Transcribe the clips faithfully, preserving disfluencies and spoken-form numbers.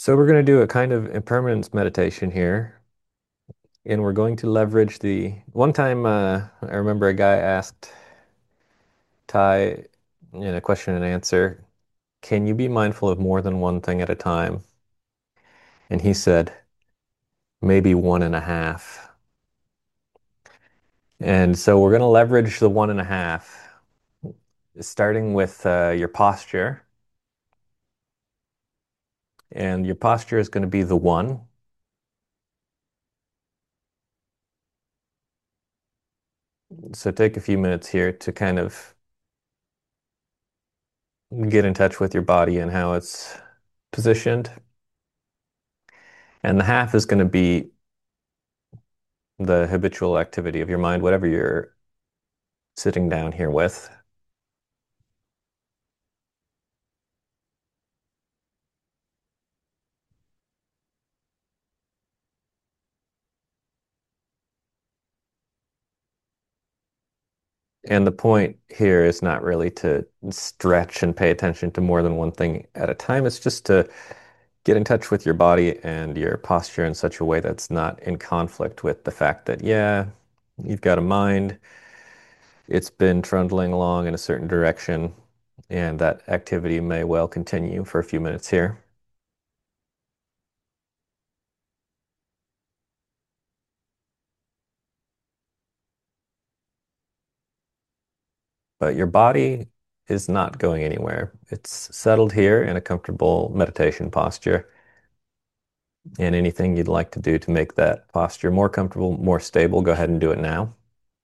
So we're going to do a kind of impermanence meditation here, and we're going to leverage the one time uh, I remember a guy asked Ty in a question and answer, can you be mindful of more than one thing at a time? And he said, maybe one and a half. And so we're going to leverage the one and a half, starting with uh, your posture. And your posture is going to be the one. So take a few minutes here to kind of get in touch with your body and how it's positioned. And the half is going to be the habitual activity of your mind, whatever you're sitting down here with. And the point here is not really to stretch and pay attention to more than one thing at a time. It's just to get in touch with your body and your posture in such a way that's not in conflict with the fact that, yeah, you've got a mind, it's been trundling along in a certain direction, and that activity may well continue for a few minutes here. But your body is not going anywhere. It's settled here in a comfortable meditation posture. And anything you'd like to do to make that posture more comfortable, more stable, go ahead and do it now.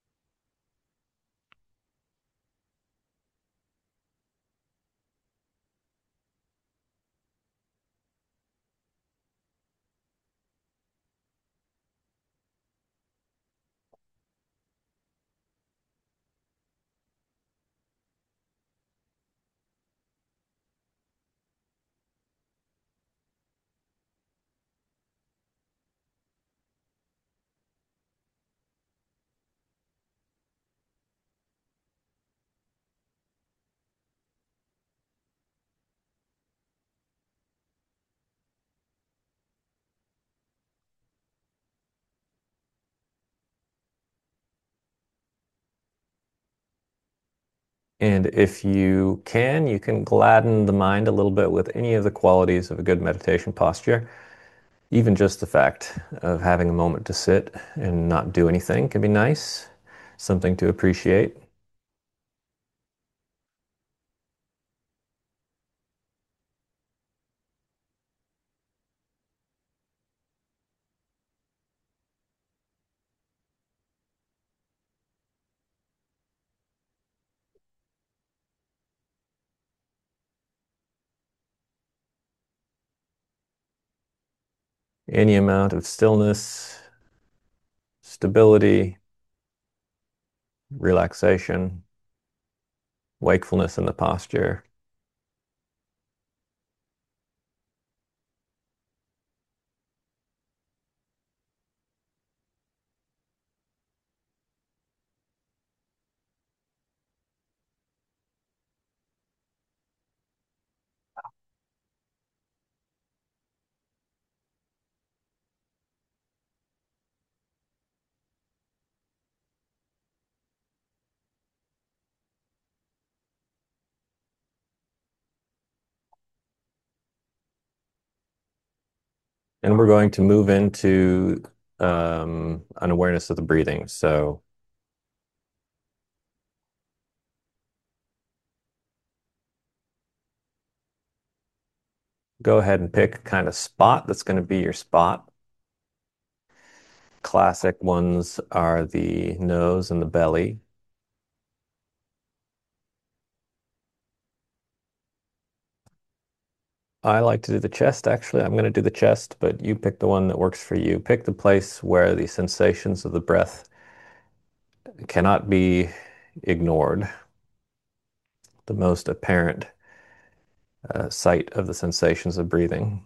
And if you can, you can gladden the mind a little bit with any of the qualities of a good meditation posture. Even just the fact of having a moment to sit and not do anything can be nice, something to appreciate. Any amount of stillness, stability, relaxation, wakefulness in the posture. And we're going to move into um, an awareness of the breathing. So go ahead and pick a kind of spot that's going to be your spot. Classic ones are the nose and the belly. I like to do the chest, actually. I'm going to do the chest, but you pick the one that works for you. Pick the place where the sensations of the breath cannot be ignored, the most apparent uh, site of the sensations of breathing.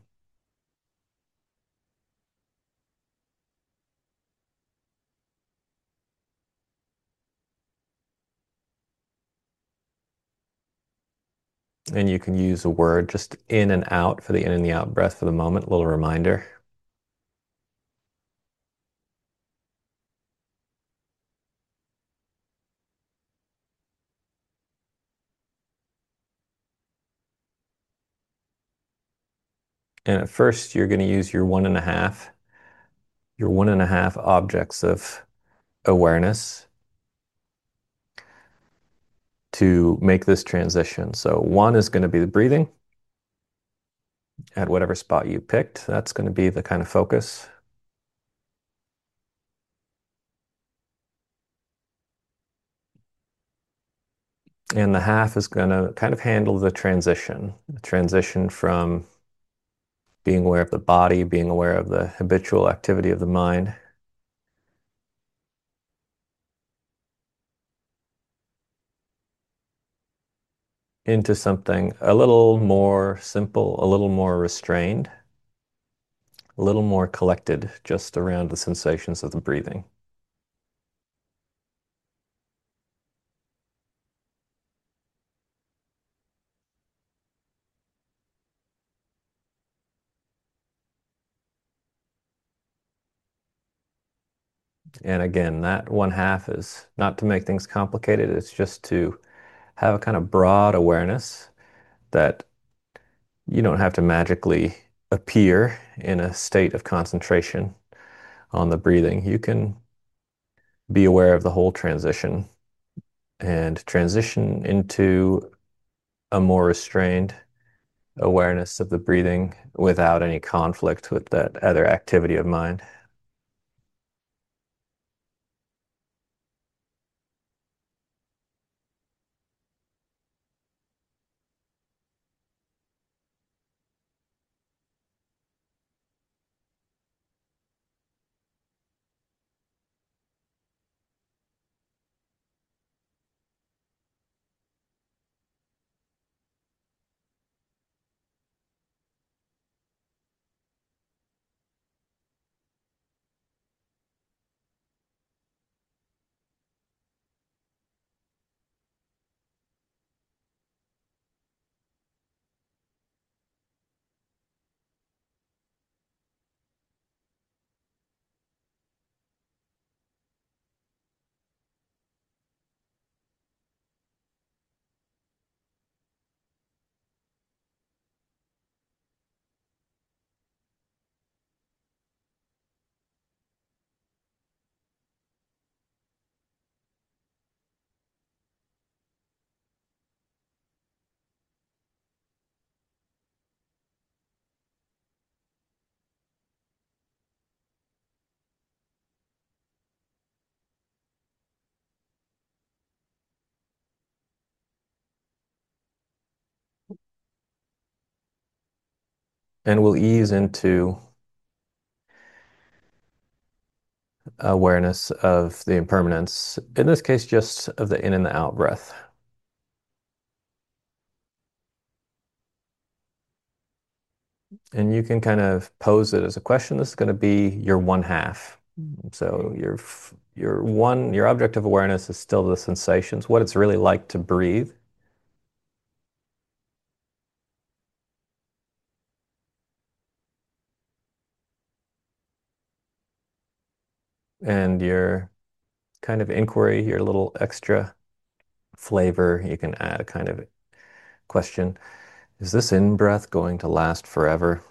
And you can use a word just in and out for the in and the out breath for the moment, a little reminder. And at first, you're going to use your one and a half, your one and a half objects of awareness to make this transition. So one is going to be the breathing at whatever spot you picked. That's going to be the kind of focus. And the half is going to kind of handle the transition, the transition from being aware of the body, being aware of the habitual activity of the mind, into something a little more simple, a little more restrained, a little more collected just around the sensations of the breathing. And again, that one half is not to make things complicated, it's just to have a kind of broad awareness that you don't have to magically appear in a state of concentration on the breathing. You can be aware of the whole transition and transition into a more restrained awareness of the breathing without any conflict with that other activity of mind. And we'll ease into awareness of the impermanence, in this case, just of the in and the out breath. And you can kind of pose it as a question. This is going to be your one half. So your your one your object of awareness is still the sensations, what it's really like to breathe. And your kind of inquiry, your little extra flavor, you can add a kind of question. Is this in-breath going to last forever?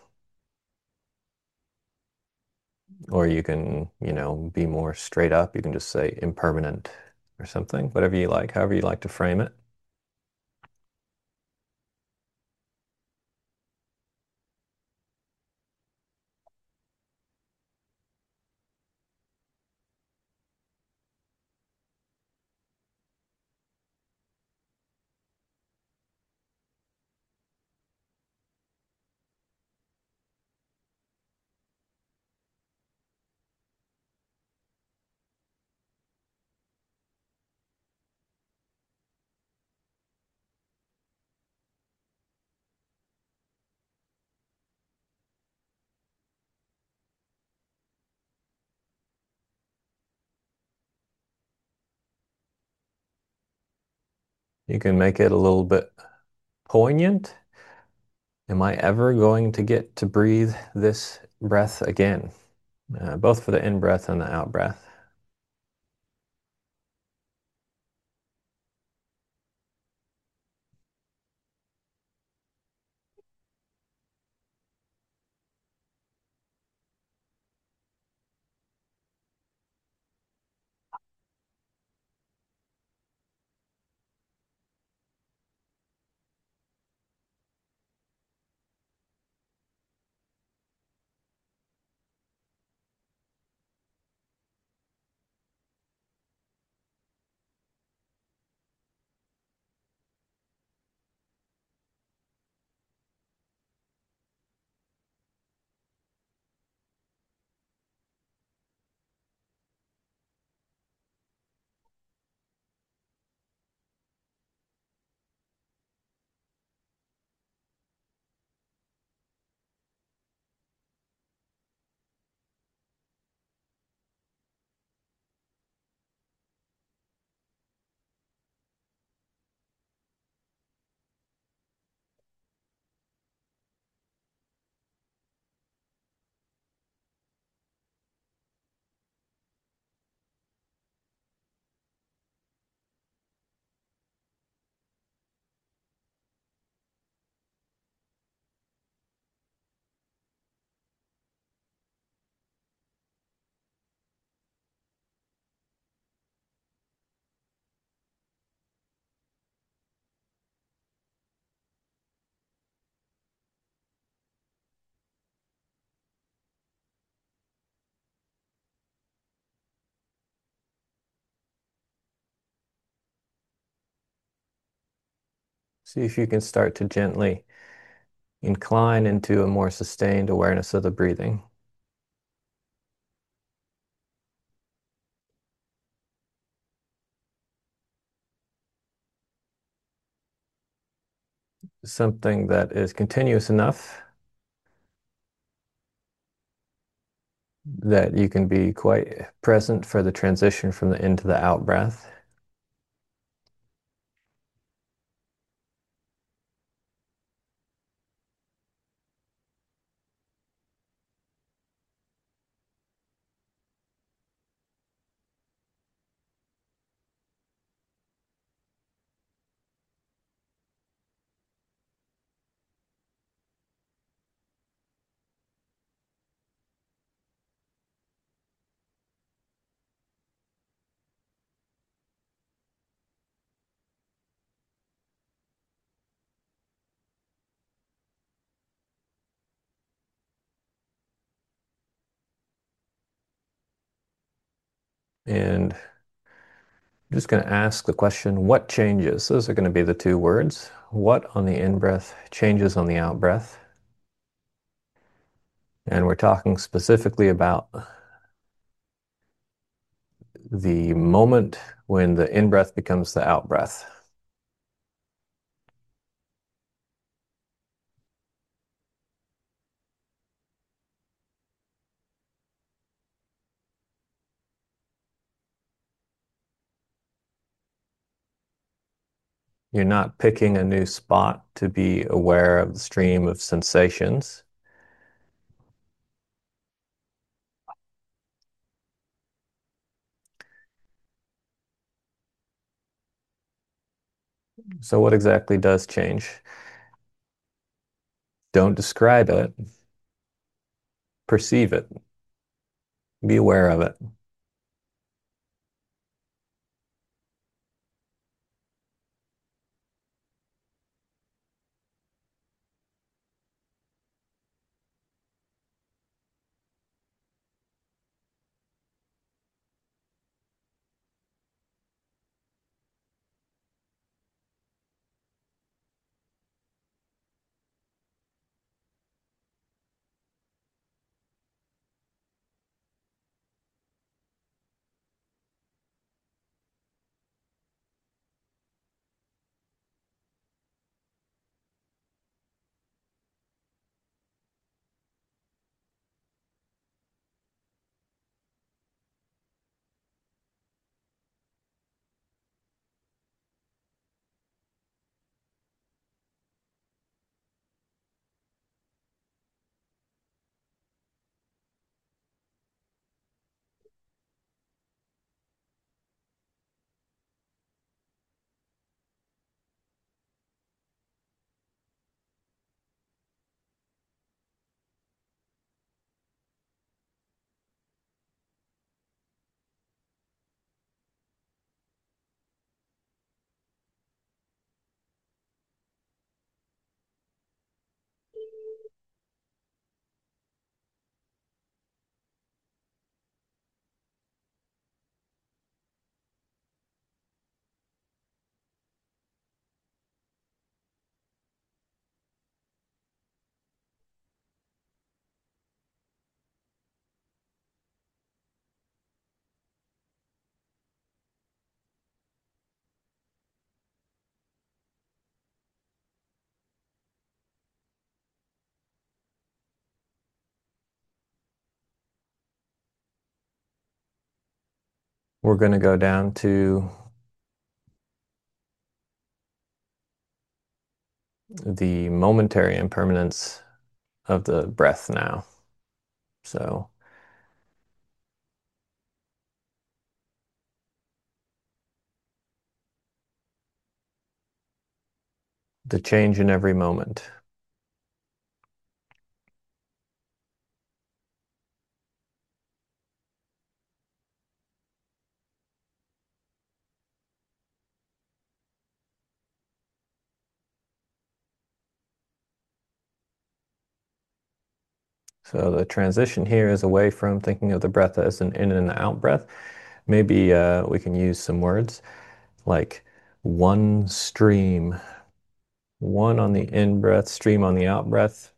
Or you can, you know, be more straight up. You can just say impermanent or something, whatever you like, however you like to frame it. You can make it a little bit poignant. Am I ever going to get to breathe this breath again? Uh, both for the in breath and the out breath. See if you can start to gently incline into a more sustained awareness of the breathing. Something that is continuous enough that you can be quite present for the transition from the in to the out breath. And I'm just going to ask the question, what changes? Those are going to be the two words. What on the in breath changes on the out breath? And we're talking specifically about the moment when the in breath becomes the out breath. You're not picking a new spot to be aware of the stream of sensations. So what exactly does change? Don't describe it, perceive it, be aware of it. We're going to go down to the momentary impermanence of the breath now. So the change in every moment. So the transition here is away from thinking of the breath as an in and out breath. Maybe uh, we can use some words like one stream, one on the in breath, stream on the out breath.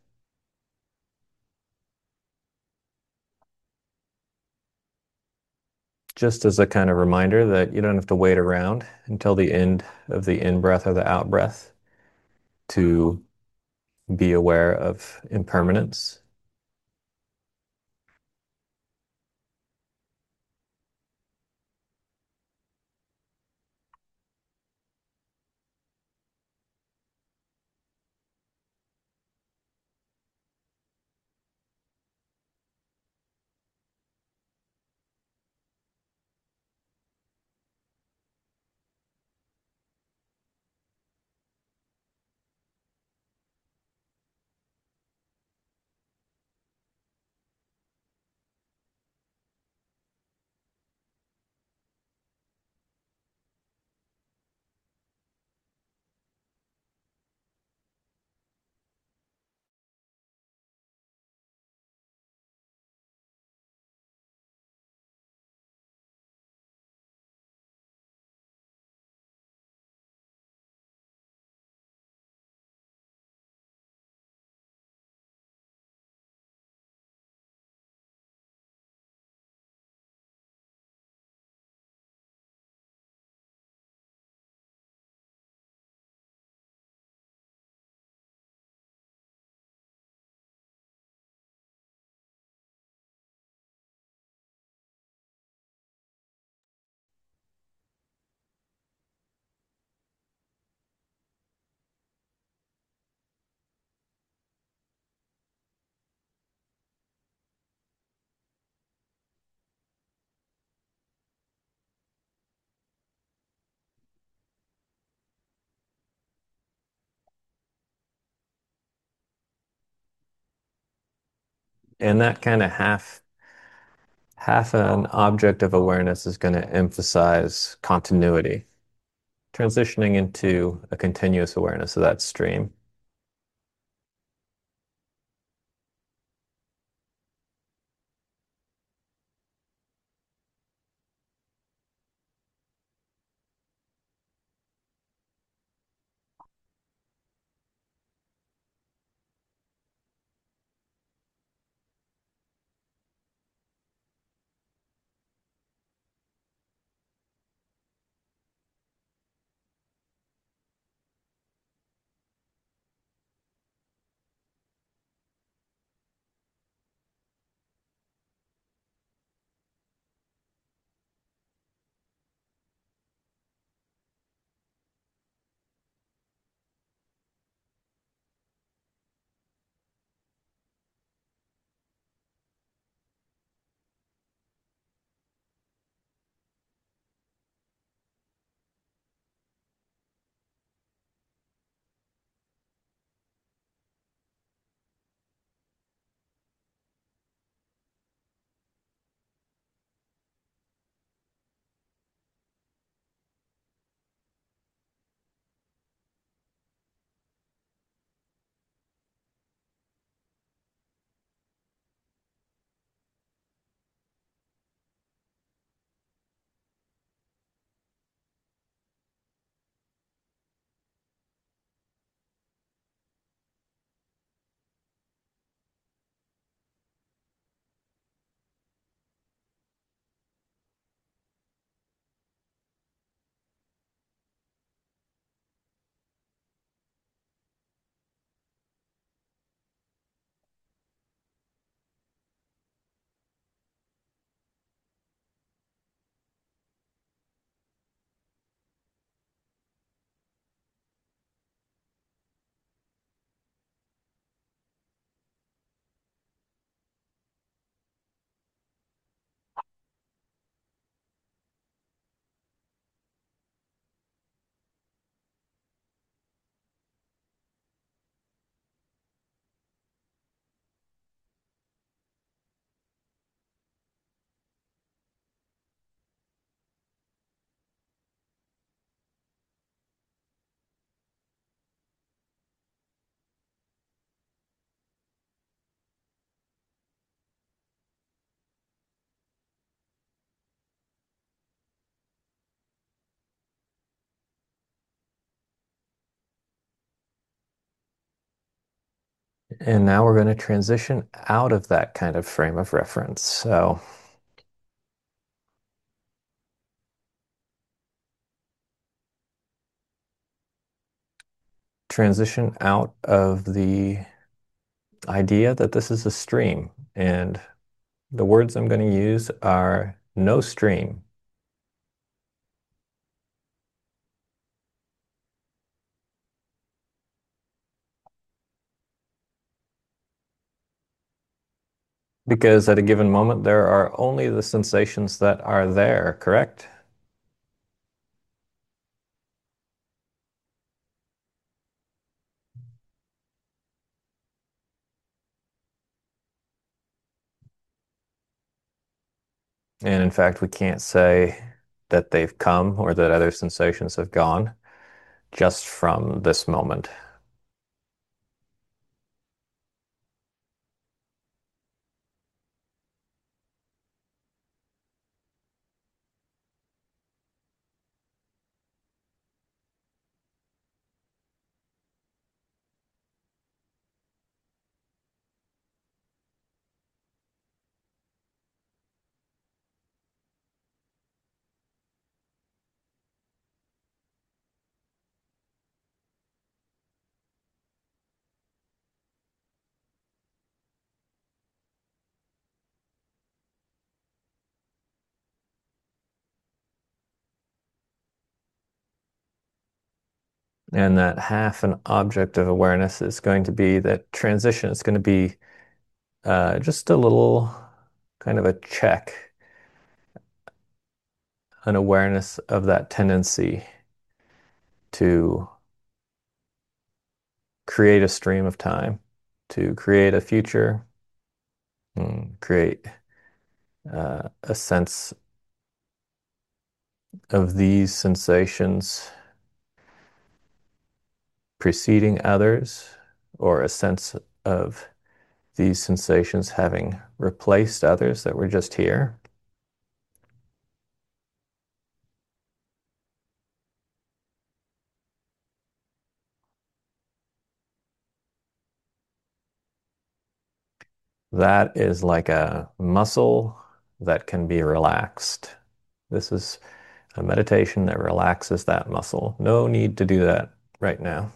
Just as a kind of reminder that you don't have to wait around until the end of the in breath or the out breath to be aware of impermanence. And that kind of half half an object of awareness is going to emphasize continuity, transitioning into a continuous awareness of that stream. And now we're going to transition out of that kind of frame of reference. So transition out of the idea that this is a stream. And the words I'm going to use are no stream. Because at a given moment, there are only the sensations that are there, correct? And in fact, we can't say that they've come or that other sensations have gone just from this moment. And that half an object of awareness is going to be that transition. It's going to be uh, just a little kind of a check, an awareness of that tendency to create a stream of time, to create a future, mm, create uh, a sense of these sensations preceding others, or a sense of these sensations having replaced others that were just here. That is like a muscle that can be relaxed. This is a meditation that relaxes that muscle. No need to do that right now.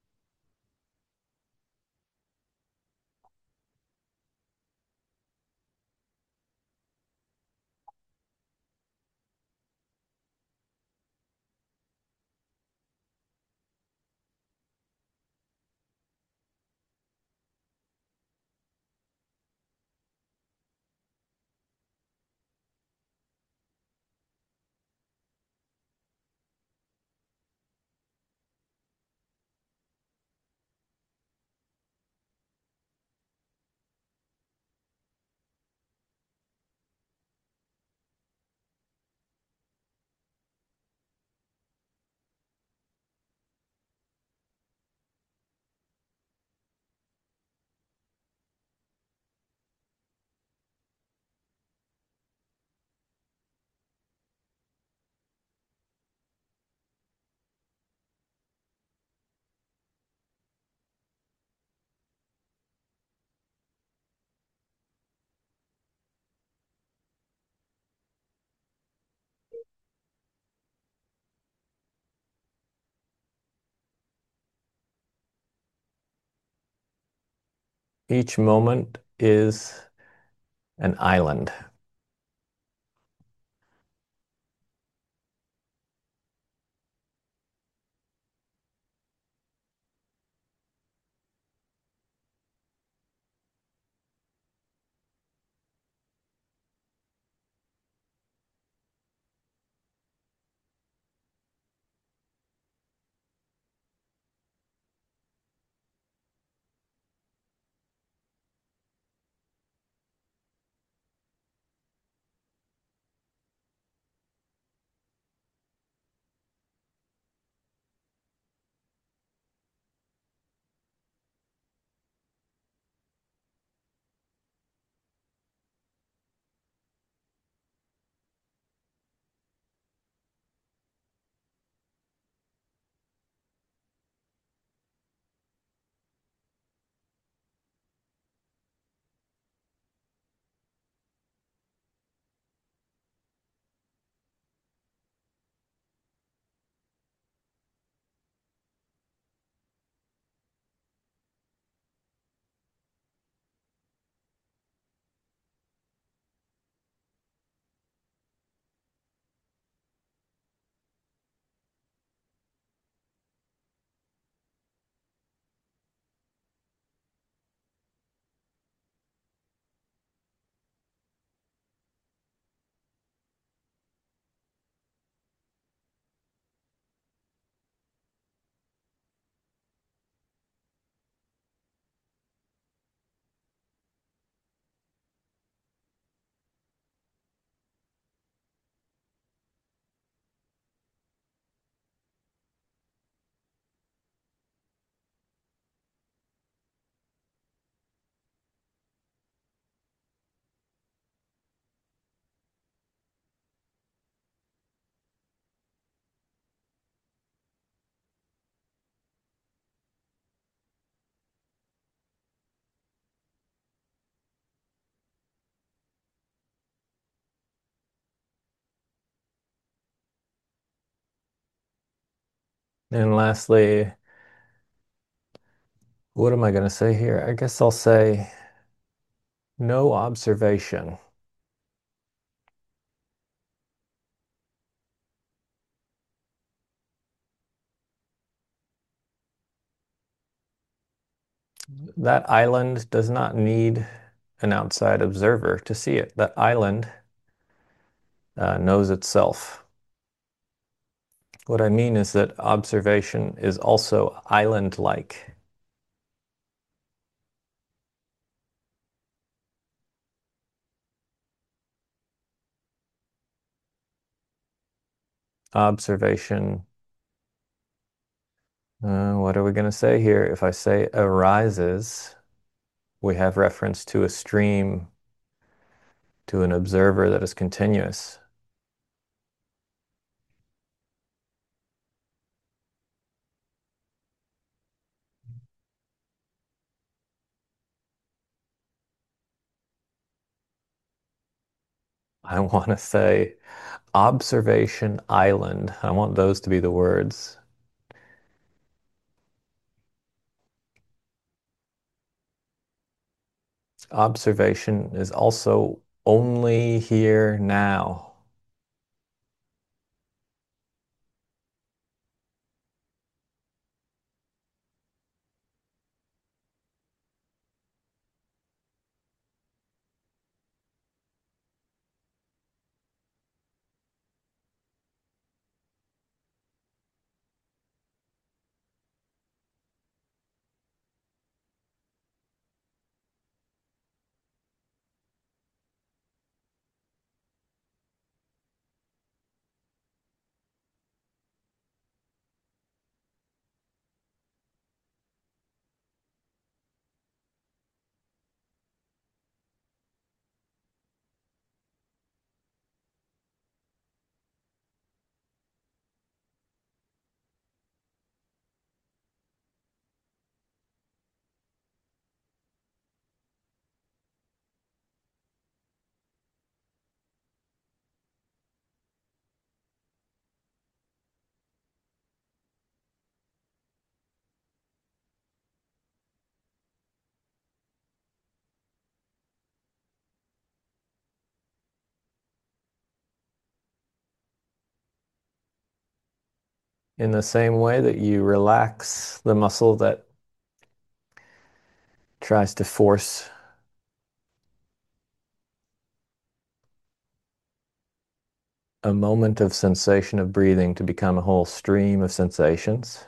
Each moment is an island. And lastly, what am I going to say here? I guess I'll say no observation. That island does not need an outside observer to see it. That island uh, knows itself. What I mean is that observation is also island-like. Observation, uh, what are we going to say here? If I say arises, we have reference to a stream, to an observer that is continuous. I want to say observation island. I want those to be the words. Observation is also only here now. In the same way that you relax the muscle that tries to force a moment of sensation of breathing to become a whole stream of sensations.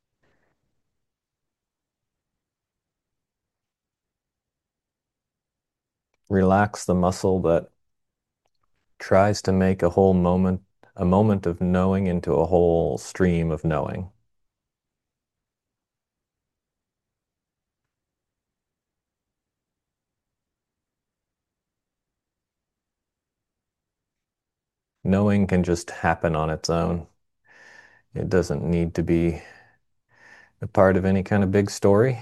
Relax the muscle that tries to make a whole moment, a moment of knowing into a whole stream of knowing. Knowing can just happen on its own. It doesn't need to be a part of any kind of big story.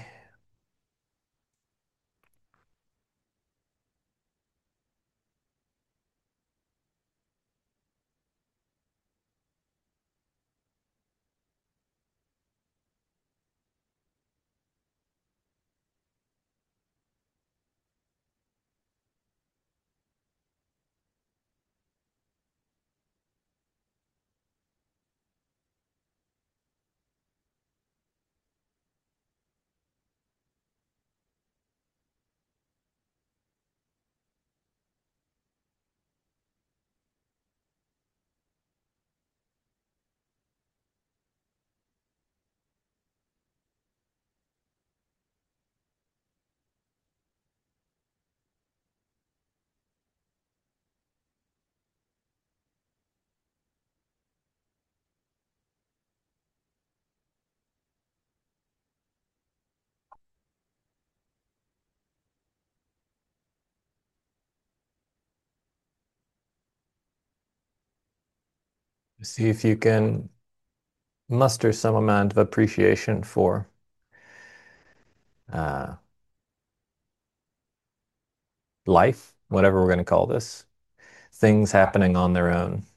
See if you can muster some amount of appreciation for uh, life, whatever we're going to call this, things happening on their own.